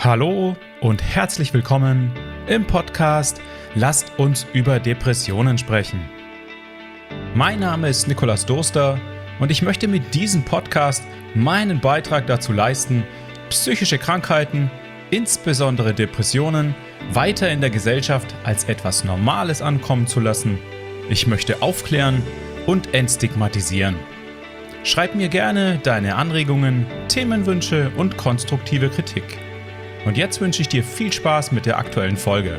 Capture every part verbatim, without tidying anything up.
Hallo und herzlich willkommen im Podcast Lasst uns über Depressionen sprechen. Mein Name ist Nikolaus Durster und ich möchte mit diesem Podcast meinen Beitrag dazu leisten, psychische Krankheiten, insbesondere Depressionen, weiter in der Gesellschaft als etwas Normales ankommen zu lassen. Ich möchte aufklären und entstigmatisieren. Schreib mir gerne deine Anregungen, Themenwünsche und konstruktive Kritik. Und jetzt wünsche ich dir viel Spaß mit der aktuellen Folge.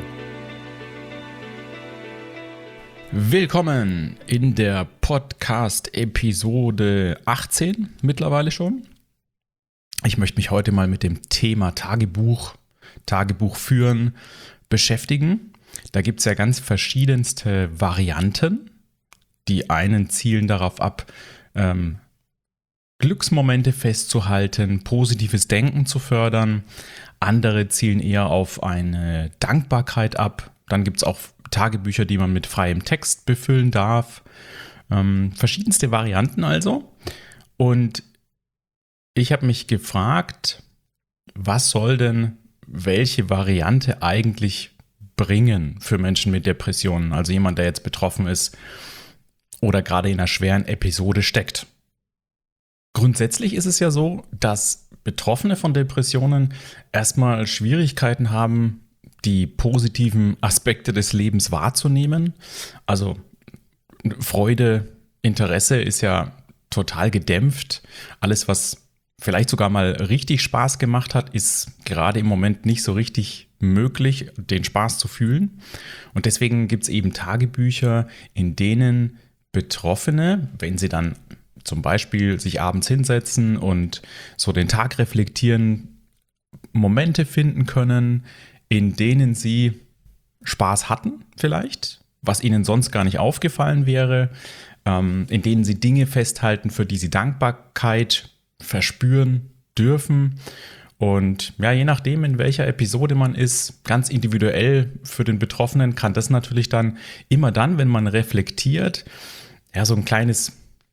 Willkommen in der Podcast-Episode achtzehn mittlerweile schon. Ich möchte mich heute mal mit dem Thema Tagebuch, Tagebuch führen beschäftigen. Da gibt es ja ganz verschiedenste Varianten. Die einen zielen darauf ab, ähm, Glücksmomente festzuhalten, positives Denken zu fördern. Andere zielen eher auf eine Dankbarkeit ab. Dann gibt es auch Tagebücher, die man mit freiem Text befüllen darf. Ähm, verschiedenste Varianten also. Und ich habe mich gefragt, was soll denn welche Variante eigentlich bringen für Menschen mit Depressionen? Also jemand, der jetzt betroffen ist oder gerade in einer schweren Episode steckt. Grundsätzlich ist es ja so, dass Betroffene von Depressionen erstmal Schwierigkeiten haben, die positiven Aspekte des Lebens wahrzunehmen. Also Freude, Interesse ist ja total gedämpft. Alles, was vielleicht sogar mal richtig Spaß gemacht hat, ist gerade im Moment nicht so richtig möglich, den Spaß zu fühlen. Und deswegen gibt es eben Tagebücher, in denen Betroffene, wenn sie dann zum Beispiel sich abends hinsetzen und so den Tag reflektieren, Momente finden können, in denen sie Spaß hatten vielleicht, was ihnen sonst gar nicht aufgefallen wäre, in denen sie Dinge festhalten, für die sie Dankbarkeit verspüren dürfen. Und ja, je nachdem, in welcher Episode man ist, ganz individuell für den Betroffenen, kann das natürlich dann immer dann, wenn man reflektiert, ja, so ein kleines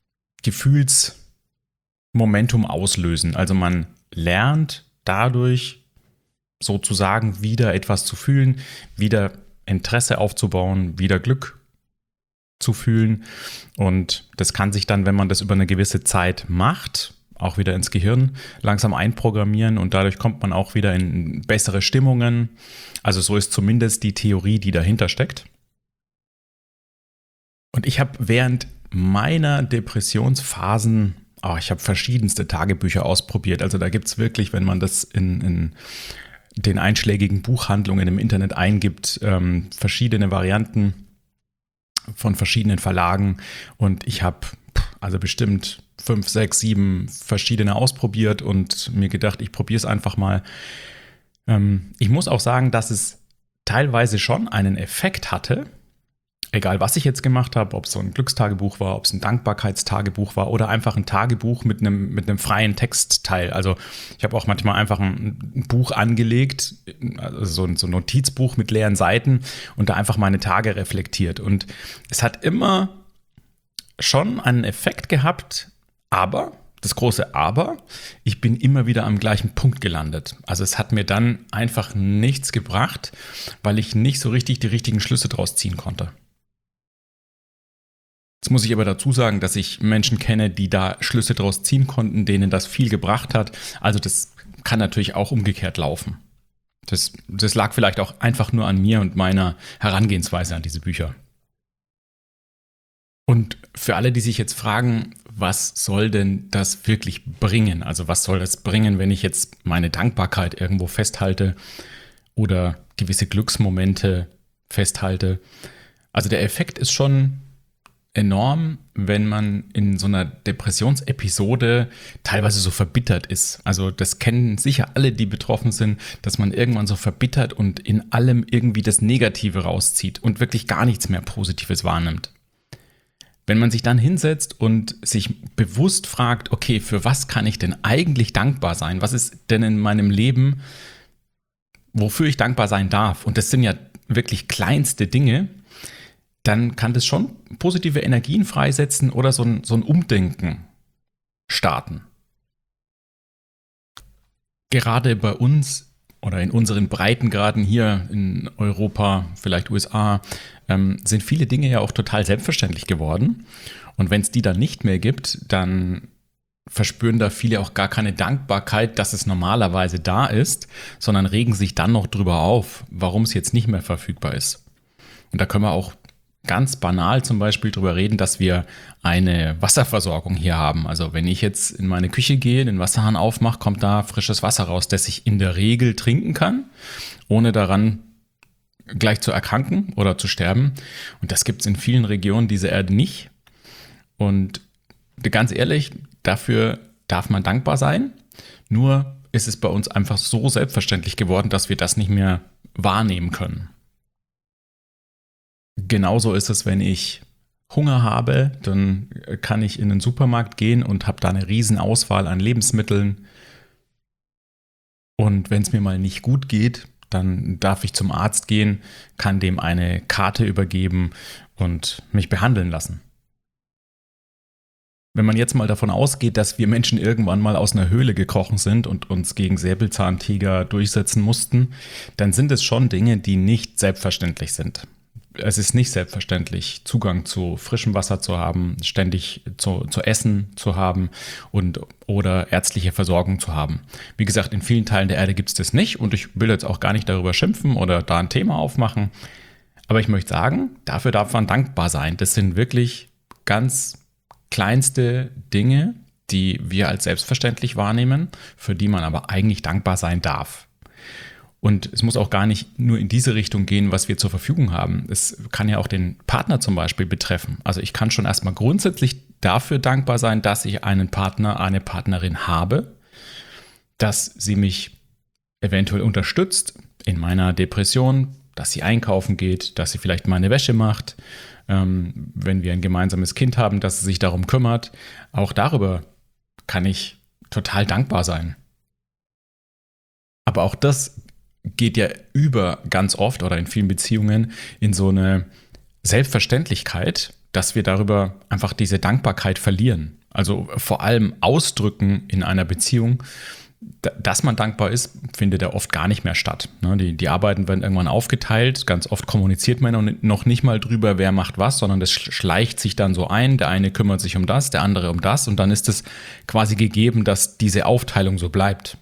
Gefühlsmomentum auslösen. Also man lernt dadurch sozusagen wieder etwas zu fühlen, wieder Interesse aufzubauen, wieder Glück zu fühlen. Und das kann sich dann, wenn man das über eine gewisse Zeit macht, auch wieder ins Gehirn langsam einprogrammieren und dadurch kommt man auch wieder in bessere Stimmungen. Also so ist zumindest die Theorie, die dahinter steckt. Und ich habe während meiner Depressionsphasen, oh, ich habe verschiedenste Tagebücher ausprobiert. Also da gibt es wirklich, wenn man das in, in den einschlägigen Buchhandlungen im Internet eingibt, ähm, verschiedene Varianten von verschiedenen Verlagen. Und ich habe also bestimmt fünf, sechs, sieben verschiedene ausprobiert und mir gedacht, ich probiere es einfach mal. Ähm, ich muss auch sagen, dass es teilweise schon einen Effekt hatte. Egal, was ich jetzt gemacht habe, ob es so ein Glückstagebuch war, ob es ein Dankbarkeitstagebuch war oder einfach ein Tagebuch mit einem, mit einem freien Textteil. Also ich habe auch manchmal einfach ein Buch angelegt, also so ein, so ein Notizbuch mit leeren Seiten und da einfach meine Tage reflektiert. Und es hat immer schon einen Effekt gehabt, aber, das große Aber, ich bin immer wieder am gleichen Punkt gelandet. Also es hat mir dann einfach nichts gebracht, weil ich nicht so richtig die richtigen Schlüsse draus ziehen konnte. Jetzt muss ich aber dazu sagen, dass ich Menschen kenne, die da Schlüsse draus ziehen konnten, denen das viel gebracht hat. Also das kann natürlich auch umgekehrt laufen. Das, das lag vielleicht auch einfach nur an mir und meiner Herangehensweise an diese Bücher. Und für alle, die sich jetzt fragen, was soll denn das wirklich bringen? Also was soll das bringen, wenn ich jetzt meine Dankbarkeit irgendwo festhalte oder gewisse Glücksmomente festhalte? Also der Effekt ist schon enorm, wenn man in so einer Depressionsepisode teilweise so verbittert ist. Also das kennen sicher alle, die betroffen sind, dass man irgendwann so verbittert und in allem irgendwie das Negative rauszieht und wirklich gar nichts mehr Positives wahrnimmt. Wenn man sich dann hinsetzt und sich bewusst fragt, okay, für was kann ich denn eigentlich dankbar sein? Was ist denn in meinem Leben, wofür ich dankbar sein darf? Und das sind ja wirklich kleinste Dinge. Dann kann das schon positive Energien freisetzen oder so ein, so ein Umdenken starten. Gerade bei uns oder in unseren Breitengraden hier in Europa, vielleicht U S A, ähm, sind viele Dinge ja auch total selbstverständlich geworden. Und wenn es die dann nicht mehr gibt, dann verspüren da viele auch gar keine Dankbarkeit, dass es normalerweise da ist, sondern regen sich dann noch drüber auf, warum es jetzt nicht mehr verfügbar ist. Und da können wir auch ganz banal zum Beispiel drüber reden, dass wir eine Wasserversorgung hier haben. Also wenn ich jetzt in meine Küche gehe, den Wasserhahn aufmache, kommt da frisches Wasser raus, das ich in der Regel trinken kann, ohne daran gleich zu erkranken oder zu sterben. Und das gibt es in vielen Regionen dieser Erde nicht. Und ganz ehrlich, dafür darf man dankbar sein. Nur ist es bei uns einfach so selbstverständlich geworden, dass wir das nicht mehr wahrnehmen können. Genauso ist es, wenn ich Hunger habe, dann kann ich in den Supermarkt gehen und habe da eine riesen Auswahl an Lebensmitteln. Und wenn es mir mal nicht gut geht, dann darf ich zum Arzt gehen, kann dem eine Karte übergeben und mich behandeln lassen. Wenn man jetzt mal davon ausgeht, dass wir Menschen irgendwann mal aus einer Höhle gekrochen sind und uns gegen Säbelzahntiger durchsetzen mussten, dann sind es schon Dinge, die nicht selbstverständlich sind. Es ist nicht selbstverständlich, Zugang zu frischem Wasser zu haben, ständig zu, zu essen zu haben und oder ärztliche Versorgung zu haben. Wie gesagt, in vielen Teilen der Erde gibt es das nicht und ich will jetzt auch gar nicht darüber schimpfen oder da ein Thema aufmachen. Aber ich möchte sagen, dafür darf man dankbar sein. Das sind wirklich ganz kleinste Dinge, die wir als selbstverständlich wahrnehmen, für die man aber eigentlich dankbar sein darf. Und es muss auch gar nicht nur in diese Richtung gehen, was wir zur Verfügung haben. Es kann ja auch den Partner zum Beispiel betreffen. Also ich kann schon erstmal grundsätzlich dafür dankbar sein, dass ich einen Partner, eine Partnerin habe, dass sie mich eventuell unterstützt in meiner Depression, dass sie einkaufen geht, dass sie vielleicht meine Wäsche macht, ähm, wenn wir ein gemeinsames Kind haben, dass sie sich darum kümmert. Auch darüber kann ich total dankbar sein. Aber auch das geht ja über ganz oft oder in vielen Beziehungen in so eine Selbstverständlichkeit, dass wir darüber einfach diese Dankbarkeit verlieren. Also vor allem ausdrücken in einer Beziehung, dass man dankbar ist, findet ja oft gar nicht mehr statt. Die, die Arbeiten werden irgendwann aufgeteilt. Ganz oft kommuniziert man noch nicht mal drüber, wer macht was, sondern das schleicht sich dann so ein. Der eine kümmert sich um das, der andere um das. Und dann ist es quasi gegeben, dass diese Aufteilung so bleibt.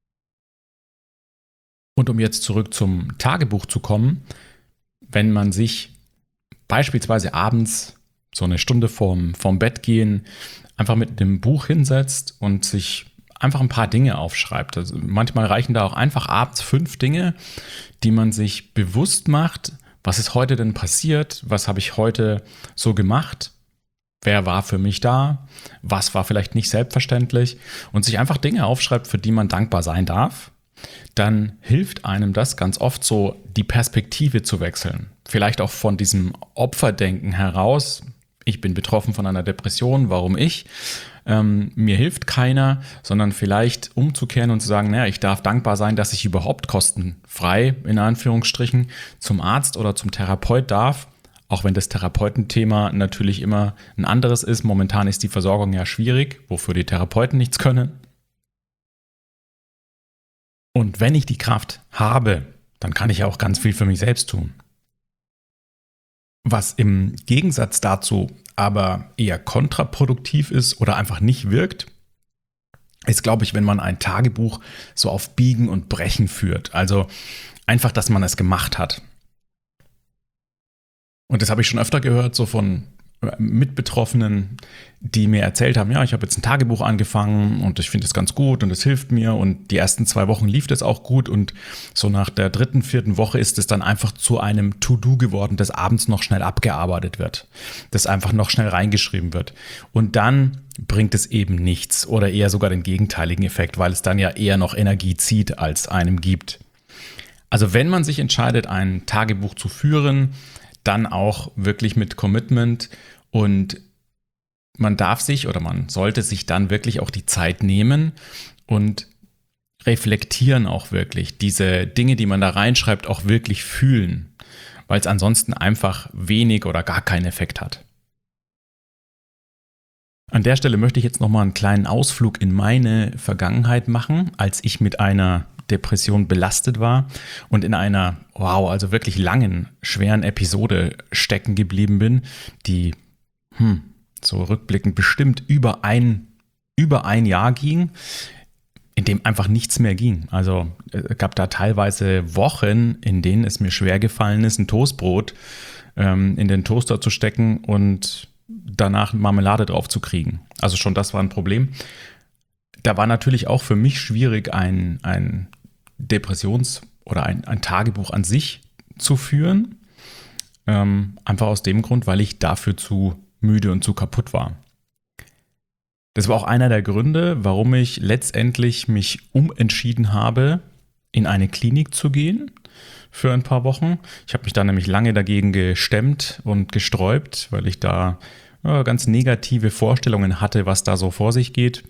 Und um jetzt zurück zum Tagebuch zu kommen, wenn man sich beispielsweise abends so eine Stunde vorm, vorm Bett gehen, einfach mit dem Buch hinsetzt und sich einfach ein paar Dinge aufschreibt. Also manchmal reichen da auch einfach abends fünf Dinge, die man sich bewusst macht, was ist heute denn passiert, was habe ich heute so gemacht, wer war für mich da, was war vielleicht nicht selbstverständlich und sich einfach Dinge aufschreibt, für die man dankbar sein darf. Dann hilft einem das ganz oft so, die Perspektive zu wechseln. Vielleicht auch von diesem Opferdenken heraus. Ich bin betroffen von einer Depression, warum ich? Ähm, mir hilft keiner, sondern vielleicht umzukehren und zu sagen, naja, ich darf dankbar sein, dass ich überhaupt kostenfrei, in Anführungsstrichen, zum Arzt oder zum Therapeut darf. Auch wenn das Therapeutenthema natürlich immer ein anderes ist. Momentan ist die Versorgung ja schwierig, wofür die Therapeuten nichts können. Und wenn ich die Kraft habe, dann kann ich auch ganz viel für mich selbst tun. Was im Gegensatz dazu aber eher kontraproduktiv ist oder einfach nicht wirkt, ist, glaube ich, wenn man ein Tagebuch so auf Biegen und Brechen führt. Also einfach, dass man es gemacht hat. Und das habe ich schon öfter gehört, so von Mitbetroffenen, die mir erzählt haben, ja, ich habe jetzt ein Tagebuch angefangen und ich finde es ganz gut und es hilft mir und die ersten zwei Wochen lief das auch gut und so nach der dritten, vierten Woche ist es dann einfach zu einem To-Do geworden, das abends noch schnell abgearbeitet wird, das einfach noch schnell reingeschrieben wird und dann bringt es eben nichts oder eher sogar den gegenteiligen Effekt, weil es dann ja eher noch Energie zieht, als einem gibt. Also wenn man sich entscheidet, ein Tagebuch zu führen, dann auch wirklich mit Commitment und man darf sich oder man sollte sich dann wirklich auch die Zeit nehmen und reflektieren auch wirklich, diese Dinge, die man da reinschreibt, auch wirklich fühlen, weil es ansonsten einfach wenig oder gar keinen Effekt hat. An der Stelle möchte ich jetzt nochmal einen kleinen Ausflug in meine Vergangenheit machen, als ich mit einer Depression belastet war und in einer, wow, also wirklich langen, schweren Episode stecken geblieben bin, die hm, so rückblickend bestimmt über ein, über ein Jahr ging, in dem einfach nichts mehr ging. Also es gab da teilweise Wochen, in denen es mir schwer gefallen ist, ein Toastbrot ähm, in den Toaster zu stecken und danach Marmelade drauf zu kriegen. Also schon das war ein Problem. Da war natürlich auch für mich schwierig, ein, ein Depressions- oder ein, ein Tagebuch an sich zu führen. Ähm, einfach aus dem Grund, weil ich dafür zu müde und zu kaputt war. Das war auch einer der Gründe, warum ich letztendlich mich umentschieden habe, in eine Klinik zu gehen für ein paar Wochen. Ich habe mich da nämlich lange dagegen gestemmt und gesträubt, weil ich da ja, ganz negative Vorstellungen hatte, was da so vor sich geht.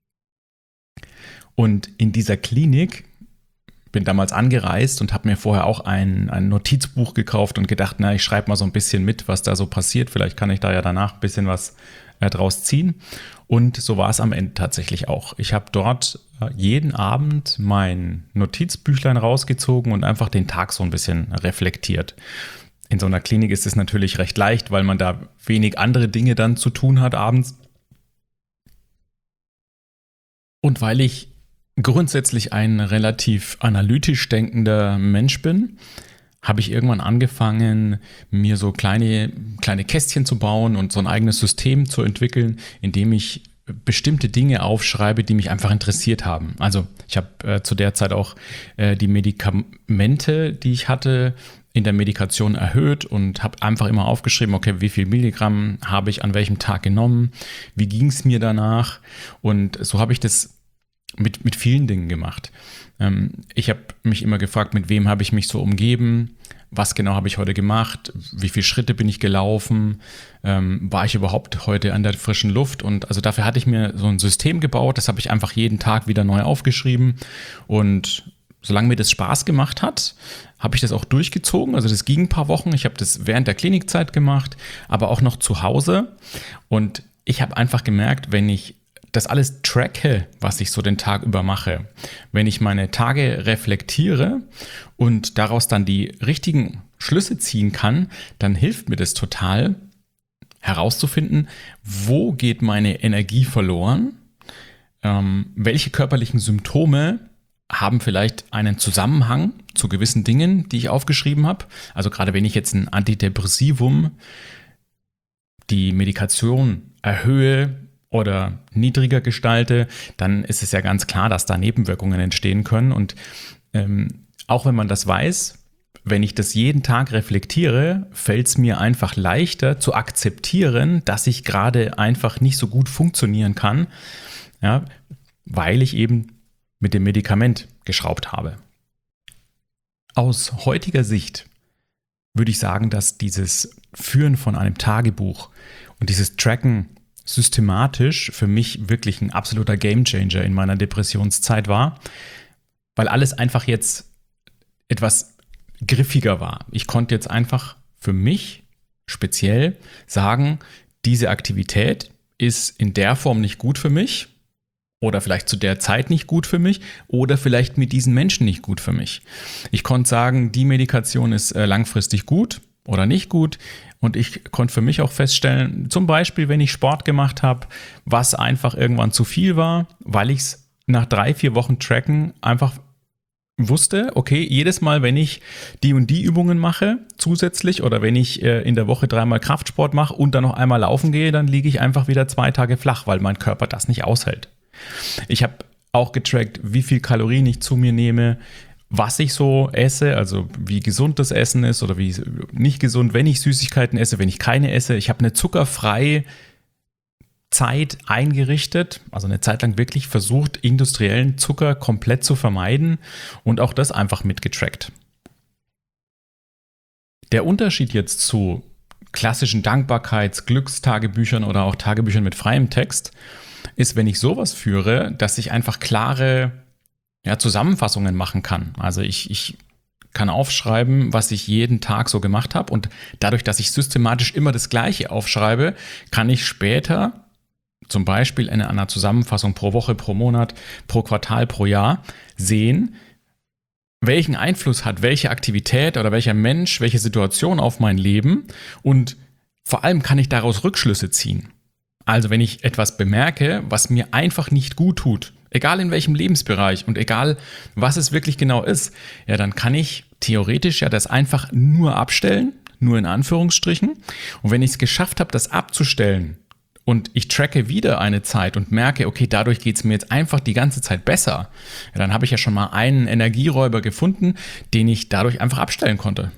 Und in dieser Klinik bin damals angereist und habe mir vorher auch ein, ein Notizbuch gekauft und gedacht, na, ich schreibe mal so ein bisschen mit, was da so passiert. Vielleicht kann ich da ja danach ein bisschen was äh, draus ziehen. Und so war es am Ende tatsächlich auch. Ich habe dort äh, jeden Abend mein Notizbüchlein rausgezogen und einfach den Tag so ein bisschen reflektiert. In so einer Klinik ist es natürlich recht leicht, weil man da wenig andere Dinge dann zu tun hat abends. Und weil ich grundsätzlich ein relativ analytisch denkender Mensch bin, habe ich irgendwann angefangen, mir so kleine, kleine Kästchen zu bauen und so ein eigenes System zu entwickeln, in dem ich bestimmte Dinge aufschreibe, die mich einfach interessiert haben. Also ich habe äh, zu der Zeit auch äh, die Medikamente, die ich hatte, in der Medikation erhöht und habe einfach immer aufgeschrieben, okay, wie viel Milligramm habe ich an welchem Tag genommen, wie ging es mir danach, und so habe ich das mit, mit vielen Dingen gemacht. Ähm, ich habe mich immer gefragt, mit wem habe ich mich so umgeben, was genau habe ich heute gemacht, wie viele Schritte bin ich gelaufen, ähm, war ich überhaupt heute an der frischen Luft, und also dafür hatte ich mir so ein System gebaut, das habe ich einfach jeden Tag wieder neu aufgeschrieben, und solange mir das Spaß gemacht hat, habe ich das auch durchgezogen. Also das ging ein paar Wochen, ich habe das während der Klinikzeit gemacht, aber auch noch zu Hause, und ich habe einfach gemerkt, wenn ich das alles tracke, was ich so den Tag über mache, wenn ich meine Tage reflektiere und daraus dann die richtigen Schlüsse ziehen kann, dann hilft mir das total, herauszufinden, wo geht meine Energie verloren, ähm, welche körperlichen Symptome haben vielleicht einen Zusammenhang zu gewissen Dingen, die ich aufgeschrieben habe. Also gerade wenn ich jetzt ein Antidepressivum, die Medikation erhöhe oder niedriger gestalte, dann ist es ja ganz klar, dass da Nebenwirkungen entstehen können. Und ähm, auch wenn man das weiß, wenn ich das jeden Tag reflektiere, fällt es mir einfach leichter zu akzeptieren, dass ich gerade einfach nicht so gut funktionieren kann, ja, weil ich eben mit dem Medikament geschraubt habe. Aus heutiger Sicht würde ich sagen, dass dieses Führen von einem Tagebuch und dieses Tracken systematisch für mich wirklich ein absoluter Gamechanger in meiner Depressionszeit war, weil alles einfach jetzt etwas griffiger war. Ich konnte jetzt einfach für mich speziell sagen, diese Aktivität ist in der Form nicht gut für mich oder vielleicht zu der Zeit nicht gut für mich oder vielleicht mit diesen Menschen nicht gut für mich. Ich konnte sagen, die Medikation ist langfristig gut oder nicht gut. Und ich konnte für mich auch feststellen, zum Beispiel, wenn ich Sport gemacht habe, was einfach irgendwann zu viel war, weil ich es nach drei, vier Wochen Tracken einfach wusste, okay, jedes Mal, wenn ich die und die Übungen mache zusätzlich oder wenn ich äh, in der Woche dreimal Kraftsport mache und dann noch einmal laufen gehe, dann liege ich einfach wieder zwei Tage flach, weil mein Körper das nicht aushält. Ich habe auch getrackt, wie viel Kalorien ich zu mir nehme, was ich so esse, also wie gesund das Essen ist oder wie nicht gesund, wenn ich Süßigkeiten esse, wenn ich keine esse. Ich habe eine zuckerfreie Zeit eingerichtet, also eine Zeit lang wirklich versucht, industriellen Zucker komplett zu vermeiden und auch das einfach mitgetrackt. Der Unterschied jetzt zu klassischen Dankbarkeits-, Glückstagebüchern oder auch Tagebüchern mit freiem Text ist, wenn ich sowas führe, dass ich einfach klare ja, Zusammenfassungen machen kann. Also ich, ich kann aufschreiben, was ich jeden Tag so gemacht habe, und dadurch, dass ich systematisch immer das Gleiche aufschreibe, kann ich später zum Beispiel in einer Zusammenfassung pro Woche, pro Monat, pro Quartal, pro Jahr sehen, welchen Einfluss hat welche Aktivität oder welcher Mensch, welche Situation auf mein Leben, und vor allem kann ich daraus Rückschlüsse ziehen. Also wenn ich etwas bemerke, was mir einfach nicht gut tut, egal in welchem Lebensbereich und egal was es wirklich genau ist, ja, dann kann ich theoretisch ja das einfach nur abstellen, nur in Anführungsstrichen. Und wenn ich es geschafft habe, das abzustellen und ich tracke wieder eine Zeit und merke, okay, dadurch geht es mir jetzt einfach die ganze Zeit besser, ja, dann habe ich ja schon mal einen Energieräuber gefunden, den ich dadurch einfach abstellen konnte.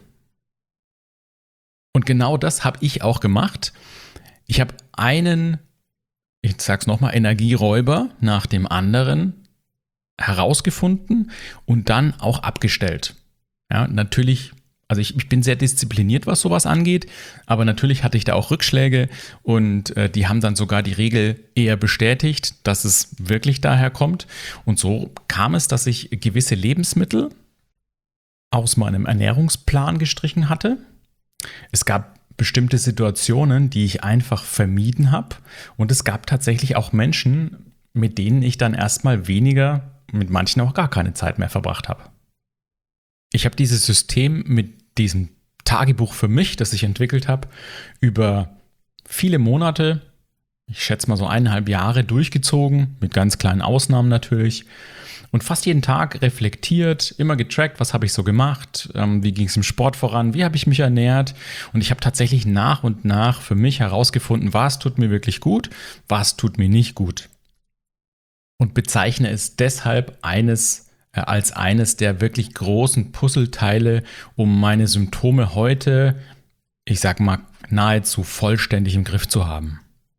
Und genau das habe ich auch gemacht. Ich habe einen, ich sag's nochmal, Energieräuber nach dem anderen herausgefunden und dann auch abgestellt. Ja, natürlich, also ich, ich bin sehr diszipliniert, was sowas angeht, aber natürlich hatte ich da auch Rückschläge und äh, die haben dann sogar die Regel eher bestätigt, dass es wirklich daher kommt. Und so kam es, dass ich gewisse Lebensmittel aus meinem Ernährungsplan gestrichen hatte. Es gab bestimmte Situationen, die ich einfach vermieden habe. Und es gab tatsächlich auch Menschen, mit denen ich dann erstmal weniger, mit manchen auch gar keine Zeit mehr verbracht habe. Ich habe dieses System mit diesem Tagebuch für mich, das ich entwickelt habe, über viele Monate, ich schätze mal so eineinhalb Jahre durchgezogen, mit ganz kleinen Ausnahmen natürlich. Und fast jeden Tag reflektiert, immer getrackt, was habe ich so gemacht, ähm, wie ging es im Sport voran, wie habe ich mich ernährt. Und ich habe tatsächlich nach und nach für mich herausgefunden, was tut mir wirklich gut, was tut mir nicht gut. Und bezeichne es deshalb eines, äh, als eines der wirklich großen Puzzleteile, um meine Symptome heute, ich sag mal, nahezu vollständig im Griff zu haben.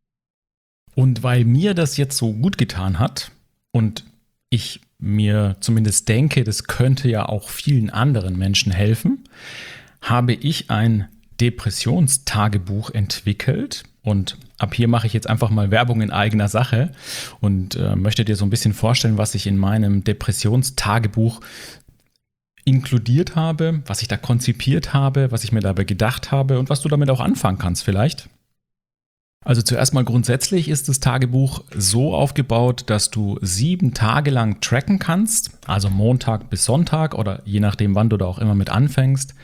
Und weil mir das jetzt so gut getan hat und ich mir zumindest denke, das könnte ja auch vielen anderen Menschen helfen, habe ich ein Depressionstagebuch entwickelt. Und ab hier mache ich jetzt einfach mal Werbung in eigener Sache und äh, möchte dir so ein bisschen vorstellen, was ich in meinem Depressionstagebuch inkludiert habe, was ich da konzipiert habe, was ich mir dabei gedacht habe und was du damit auch anfangen kannst vielleicht. Also zuerst mal grundsätzlich ist das Tagebuch so aufgebaut, dass du sieben Tage lang tracken kannst, also Montag bis Sonntag oder je nachdem, wann du da auch immer mit anfängst,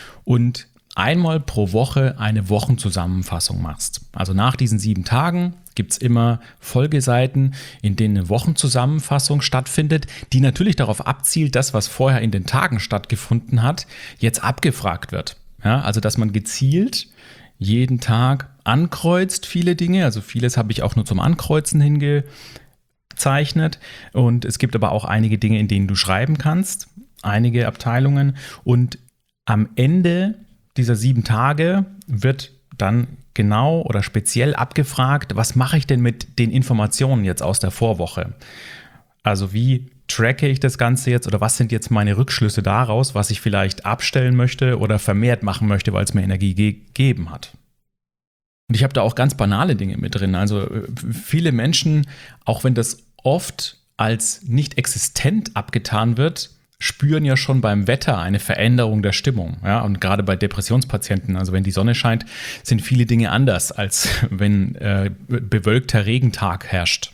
und einmal pro Woche eine Wochenzusammenfassung machst. Also nach diesen sieben Tagen gibt es immer Folgeseiten, in denen eine Wochenzusammenfassung stattfindet, die natürlich darauf abzielt, das, was vorher in den Tagen stattgefunden hat, jetzt abgefragt wird. Ja, also dass man gezielt jeden Tag ankreuzt viele Dinge, also vieles habe ich auch nur zum Ankreuzen hingezeichnet, und es gibt aber auch einige Dinge, in denen du schreiben kannst, einige Abteilungen, und am Ende dieser sieben Tage wird dann genau oder speziell abgefragt, was mache ich denn mit den Informationen jetzt aus der Vorwoche? Also wie tracke ich das Ganze jetzt oder was sind jetzt meine Rückschlüsse daraus, was ich vielleicht abstellen möchte oder vermehrt machen möchte, weil es mir Energie gegeben hat. Und ich habe da auch ganz banale Dinge mit drin. Also viele Menschen, auch wenn das oft als nicht existent abgetan wird, spüren ja schon beim Wetter eine Veränderung der Stimmung. Ja? Und gerade bei Depressionspatienten, also wenn die Sonne scheint, sind viele Dinge anders, als wenn äh, bewölkter Regentag herrscht.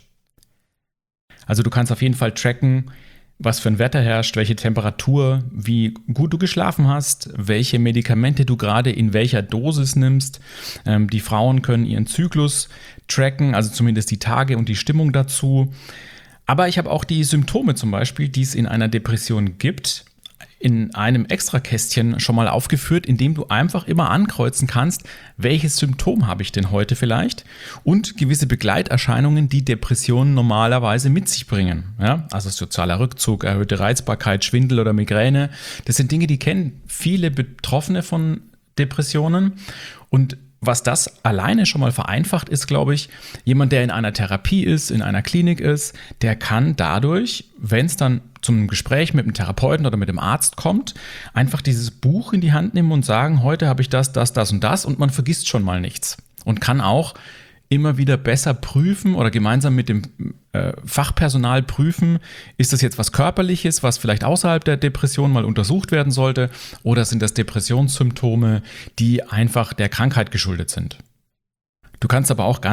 Also du kannst auf jeden Fall tracken, was für ein Wetter herrscht, welche Temperatur, wie gut du geschlafen hast, welche Medikamente du gerade in welcher Dosis nimmst. Ähm, die Frauen können ihren Zyklus tracken, also zumindest die Tage und die Stimmung dazu. Aber ich habe auch die Symptome zum Beispiel, die es in einer Depression gibt, in einem Extrakästchen schon mal aufgeführt, in dem du einfach immer ankreuzen kannst, welches Symptom habe ich denn heute vielleicht, und gewisse Begleiterscheinungen, die Depressionen normalerweise mit sich bringen. Ja, also sozialer Rückzug, erhöhte Reizbarkeit, Schwindel oder Migräne. Das sind Dinge, die kennen viele Betroffene von Depressionen, und was das alleine schon mal vereinfacht ist, glaube ich, jemand, der in einer Therapie ist, in einer Klinik ist, der kann dadurch, wenn es dann zum Gespräch mit dem Therapeuten oder mit dem Arzt kommt, einfach dieses Buch in die Hand nehmen und sagen, heute habe ich das, das, das und das, und man vergisst schon mal nichts. Und kann auch immer wieder besser prüfen oder gemeinsam mit dem äh, Fachpersonal prüfen, ist das jetzt was Körperliches, was vielleicht außerhalb der Depression mal untersucht werden sollte, oder sind das Depressionssymptome, die einfach der Krankheit geschuldet sind. Du kannst aber auch ganz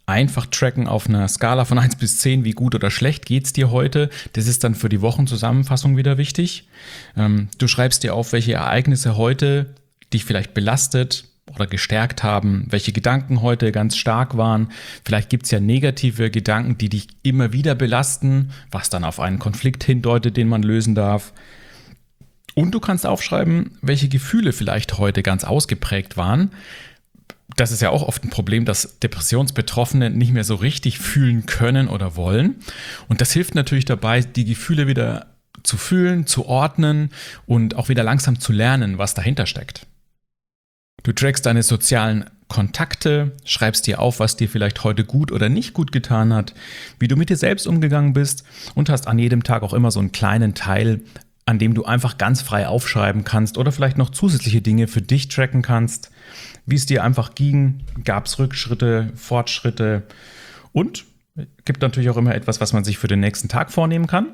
einfach tracken auf einer Skala von eins bis zehn, wie gut oder schlecht geht es dir heute. Das ist dann für die Wochenzusammenfassung wieder wichtig. Ähm, du schreibst dir auf, welche Ereignisse heute dich vielleicht belastet oder gestärkt haben, welche Gedanken heute ganz stark waren. Vielleicht gibt es ja negative Gedanken, die dich immer wieder belasten, was dann auf einen Konflikt hindeutet, den man lösen darf. Und du kannst aufschreiben, welche Gefühle vielleicht heute ganz ausgeprägt waren. Das ist ja auch oft ein Problem, dass Depressionsbetroffene nicht mehr so richtig fühlen können oder wollen. Und das hilft natürlich dabei, die Gefühle wieder zu fühlen, zu ordnen und auch wieder langsam zu lernen, was dahinter steckt. Du trackst deine sozialen Kontakte, schreibst dir auf, was dir vielleicht heute gut oder nicht gut getan hat, wie du mit dir selbst umgegangen bist und hast an jedem Tag auch immer so einen kleinen Teil, an dem du einfach ganz frei aufschreiben kannst oder vielleicht noch zusätzliche Dinge für dich tracken kannst, wie es dir einfach ging, gab es Rückschritte, Fortschritte und gibt natürlich auch immer etwas, was man sich für den nächsten Tag vornehmen kann.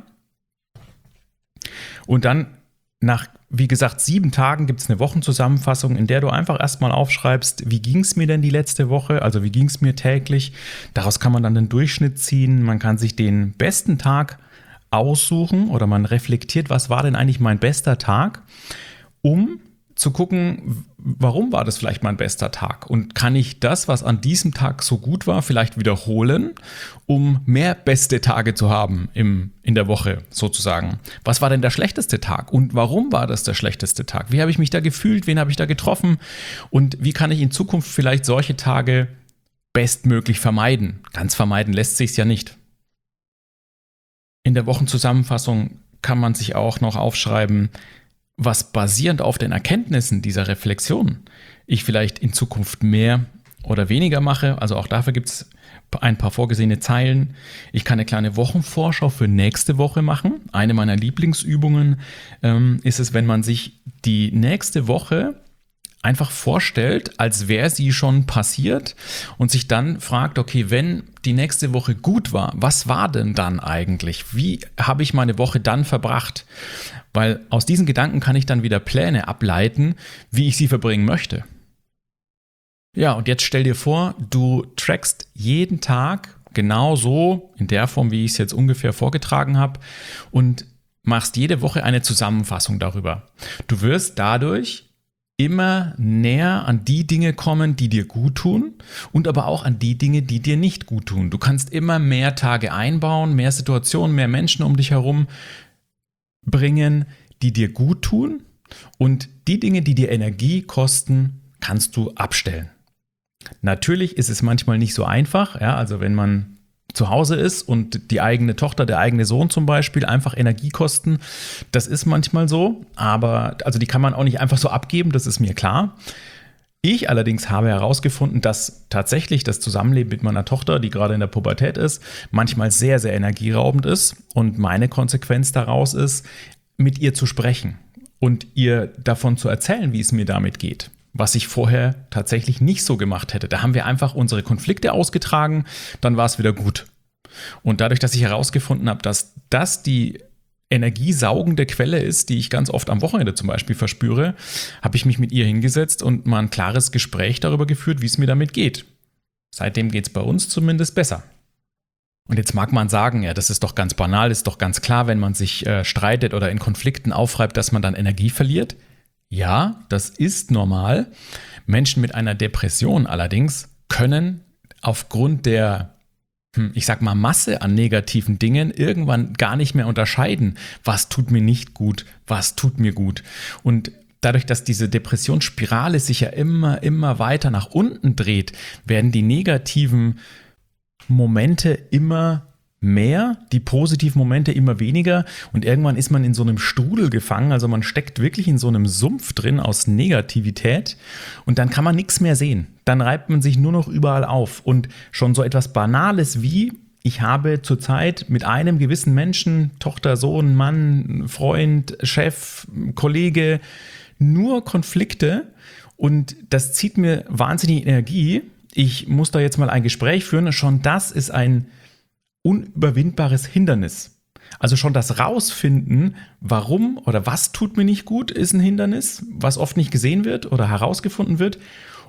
Und dann nach, wie gesagt, sieben Tagen gibt es eine Wochenzusammenfassung, in der du einfach erstmal aufschreibst, wie ging es mir denn die letzte Woche, also wie ging es mir täglich. Daraus kann man dann den Durchschnitt ziehen, man kann sich den besten Tag aussuchen oder man reflektiert, was war denn eigentlich mein bester Tag, um zu gucken, warum war das vielleicht mein bester Tag und kann ich das, was an diesem Tag so gut war, vielleicht wiederholen, um mehr beste Tage zu haben im, in der Woche sozusagen. Was war denn der schlechteste Tag und warum war das der schlechteste Tag? Wie habe ich mich da gefühlt? Wen habe ich da getroffen? Und wie kann ich in Zukunft vielleicht solche Tage bestmöglich vermeiden? Ganz vermeiden lässt sich es ja nicht. In der Wochenzusammenfassung kann man sich auch noch aufschreiben, was basierend auf den Erkenntnissen dieser Reflexion ich vielleicht in Zukunft mehr oder weniger mache. Also auch dafür gibt es ein paar vorgesehene Zeilen. Ich kann eine kleine Wochenvorschau für nächste Woche machen. Eine meiner Lieblingsübungen ähm, ist es, wenn man sich die nächste Woche einfach vorstellt, als wäre sie schon passiert und sich dann fragt, okay, wenn die nächste Woche gut war, was war denn dann eigentlich? Wie habe ich meine Woche dann verbracht? Weil aus diesen Gedanken kann ich dann wieder Pläne ableiten, wie ich sie verbringen möchte. Ja, und jetzt stell dir vor, du trackst jeden Tag genau so, in der Form, wie ich es jetzt ungefähr vorgetragen habe und machst jede Woche eine Zusammenfassung darüber. Du wirst dadurch immer näher an die Dinge kommen, die dir gut tun und aber auch an die Dinge, die dir nicht gut tun. Du kannst immer mehr Tage einbauen, mehr Situationen, mehr Menschen um dich herum bringen, die dir gut tun und die Dinge, die dir Energie kosten, kannst du abstellen. Natürlich ist es manchmal nicht so einfach, ja, also wenn man zu Hause ist und die eigene Tochter, der eigene Sohn zum Beispiel einfach Energie kosten, das ist manchmal so, aber also die kann man auch nicht einfach so abgeben, das ist mir klar. Ich allerdings habe herausgefunden, dass tatsächlich das Zusammenleben mit meiner Tochter, die gerade in der Pubertät ist, manchmal sehr, sehr energieraubend ist und meine Konsequenz daraus ist, mit ihr zu sprechen und ihr davon zu erzählen, wie es mir damit geht. Was ich vorher tatsächlich nicht so gemacht hätte. Da haben wir einfach unsere Konflikte ausgetragen, dann war es wieder gut. Und dadurch, dass ich herausgefunden habe, dass das die energiesaugende Quelle ist, die ich ganz oft am Wochenende zum Beispiel verspüre, habe ich mich mit ihr hingesetzt und mal ein klares Gespräch darüber geführt, wie es mir damit geht. Seitdem geht es bei uns zumindest besser. Und jetzt mag man sagen, ja, das ist doch ganz banal, ist doch ganz klar, wenn man sich äh, streitet oder in Konflikten aufreibt, dass man dann Energie verliert. Ja, das ist normal. Menschen mit einer Depression allerdings können aufgrund der, ich sag mal, Masse an negativen Dingen irgendwann gar nicht mehr unterscheiden, was tut mir nicht gut, was tut mir gut. Und dadurch, dass diese Depressionsspirale sich ja immer, immer weiter nach unten dreht, werden die negativen Momente immer mehr, die positiven Momente immer weniger und irgendwann ist man in so einem Strudel gefangen, also man steckt wirklich in so einem Sumpf drin aus Negativität und dann kann man nichts mehr sehen. Dann reibt man sich nur noch überall auf und schon so etwas Banales wie, ich habe zurzeit mit einem gewissen Menschen, Tochter, Sohn, Mann, Freund, Chef, Kollege, nur Konflikte und das zieht mir wahnsinnig Energie. Ich muss da jetzt mal ein Gespräch führen, schon das ist ein unüberwindbares Hindernis. Also schon das Rausfinden, warum oder was tut mir nicht gut, ist ein Hindernis, was oft nicht gesehen wird oder herausgefunden wird.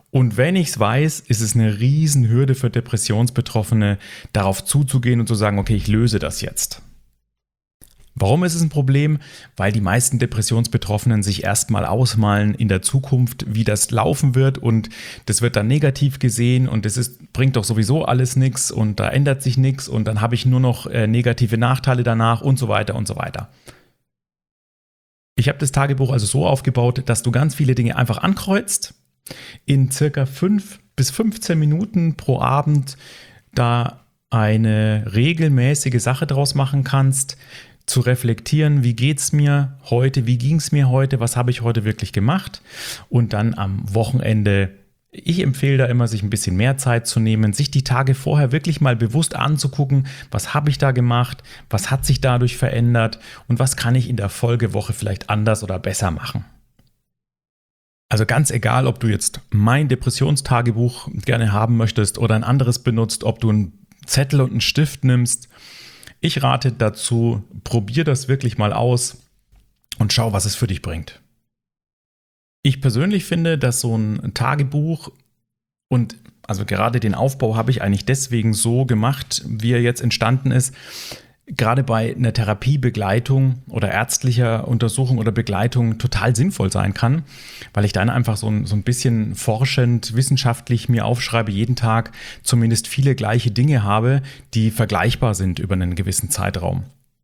Und wenn ich es weiß, ist es eine Riesenhürde für Depressionsbetroffene, darauf zuzugehen und zu sagen, okay, ich löse das jetzt. Warum ist es ein Problem? Weil die meisten Depressionsbetroffenen sich erstmal ausmalen in der Zukunft, wie das laufen wird, und das wird dann negativ gesehen und das ist, bringt doch sowieso alles nichts und da ändert sich nichts und dann habe ich nur noch äh, negative Nachteile danach und so weiter und so weiter. Ich habe das Tagebuch also so aufgebaut, dass du ganz viele Dinge einfach ankreuzt, in circa fünf bis fünfzehn Minuten pro Abend da eine regelmäßige Sache draus machen kannst, zu reflektieren, wie geht's mir heute, wie ging's mir heute, was habe ich heute wirklich gemacht, und dann am Wochenende, ich empfehle da immer, sich ein bisschen mehr Zeit zu nehmen, sich die Tage vorher wirklich mal bewusst anzugucken, was habe ich da gemacht, was hat sich dadurch verändert und was kann ich in der Folgewoche vielleicht anders oder besser machen. Also ganz egal, ob du jetzt mein Depressionstagebuch gerne haben möchtest oder ein anderes benutzt, ob du einen Zettel und einen Stift nimmst, ich rate dazu, probier das wirklich mal aus und schau, was es für dich bringt. Ich persönlich finde, dass so ein Tagebuch, und also gerade den Aufbau habe ich eigentlich deswegen so gemacht, wie er jetzt entstanden ist, gerade bei einer Therapiebegleitung oder ärztlicher Untersuchung oder Begleitung total sinnvoll sein kann, weil ich dann einfach so ein, so ein bisschen forschend, wissenschaftlich mir aufschreibe, jeden Tag zumindest viele gleiche Dinge habe, die vergleichbar sind über einen gewissen Zeitraum.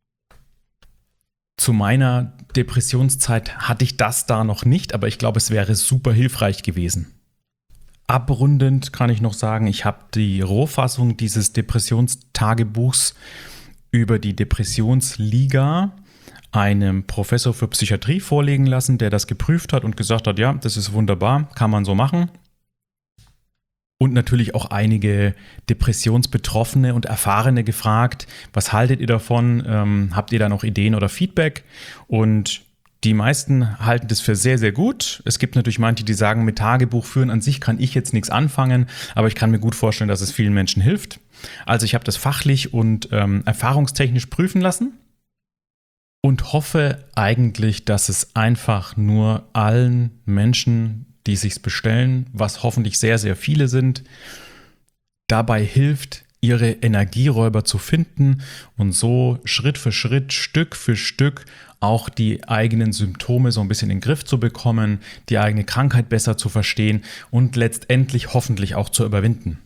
Zu meiner Depressionszeit hatte ich das da noch nicht, aber ich glaube, es wäre super hilfreich gewesen. Abrundend kann ich noch sagen, ich habe die Rohfassung dieses Depressionstagebuchs über die Depressionsliga einem Professor für Psychiatrie vorlegen lassen, der das geprüft hat und gesagt hat, ja, das ist wunderbar, kann man so machen. Und natürlich auch einige Depressionsbetroffene und Erfahrene gefragt, was haltet ihr davon, ähm, habt ihr da noch Ideen oder Feedback? Und die meisten halten das für sehr, sehr gut. Es gibt natürlich manche, die sagen, mit Tagebuch führen an sich kann ich jetzt nichts anfangen, aber ich kann mir gut vorstellen, dass es vielen Menschen hilft. Also ich habe das fachlich und ähm, erfahrungstechnisch prüfen lassen und hoffe eigentlich, dass es einfach nur allen Menschen, die sich's bestellen, was hoffentlich sehr, sehr viele sind, dabei hilft, ihre Energieräuber zu finden und so Schritt für Schritt, Stück für Stück auch die eigenen Symptome so ein bisschen in den Griff zu bekommen, die eigene Krankheit besser zu verstehen und letztendlich hoffentlich auch zu überwinden.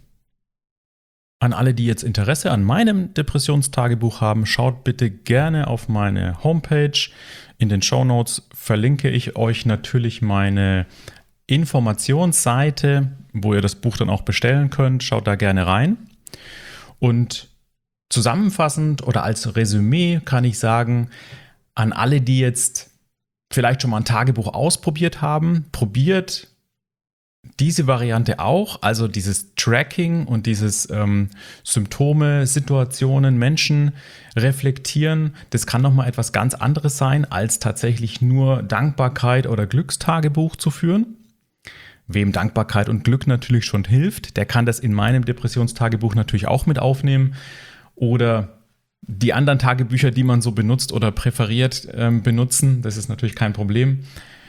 An alle, die jetzt Interesse an meinem Depressionstagebuch haben, schaut bitte gerne auf meine Homepage. In den Shownotes verlinke ich euch natürlich meine Informationsseite, wo ihr das Buch dann auch bestellen könnt. Schaut da gerne rein. Und zusammenfassend oder als Resümee kann ich sagen, an alle, die jetzt vielleicht schon mal ein Tagebuch ausprobiert haben, probiert diese Variante auch, also dieses Tracking und dieses ähm, Symptome, Situationen, Menschen reflektieren. Das kann nochmal etwas ganz anderes sein, als tatsächlich nur Dankbarkeit oder Glückstagebuch zu führen. Wem Dankbarkeit und Glück natürlich schon hilft, der kann das in meinem Depressionstagebuch natürlich auch mit aufnehmen. Oder die anderen Tagebücher, die man so benutzt oder präferiert ähm, benutzen. Das ist natürlich kein Problem.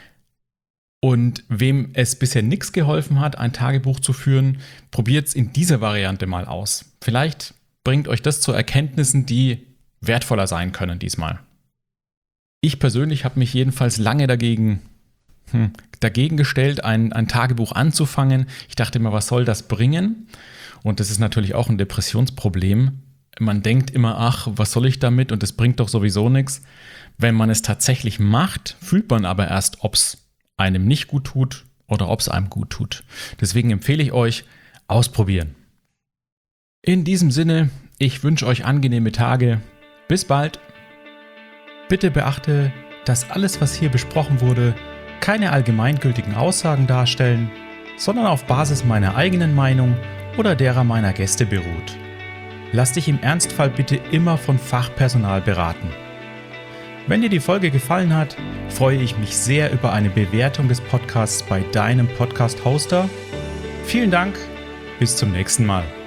Und wem es bisher nichts geholfen hat, ein Tagebuch zu führen, probiert es in dieser Variante mal aus. Vielleicht bringt euch das zu Erkenntnissen, die wertvoller sein können diesmal. Ich persönlich habe mich jedenfalls lange dagegen, hm, dagegen gestellt, ein, ein Tagebuch anzufangen. Ich dachte immer, was soll das bringen? Und das ist natürlich auch ein Depressionsproblem. Man denkt immer, ach, was soll ich damit? Und das bringt doch sowieso nichts. Wenn man es tatsächlich macht, fühlt man aber erst, ob es einem nicht gut tut oder ob es einem gut tut. Deswegen empfehle ich euch, ausprobieren. In diesem Sinne, ich wünsche euch angenehme Tage. Bis bald. Bitte beachte, dass alles, was hier besprochen wurde, keine allgemeingültigen Aussagen darstellen, sondern auf Basis meiner eigenen Meinung oder derer meiner Gäste beruht. Lass dich im Ernstfall bitte immer von Fachpersonal beraten. Wenn dir die Folge gefallen hat, freue ich mich sehr über eine Bewertung des Podcasts bei deinem Podcast-Hoster. Vielen Dank, bis zum nächsten Mal.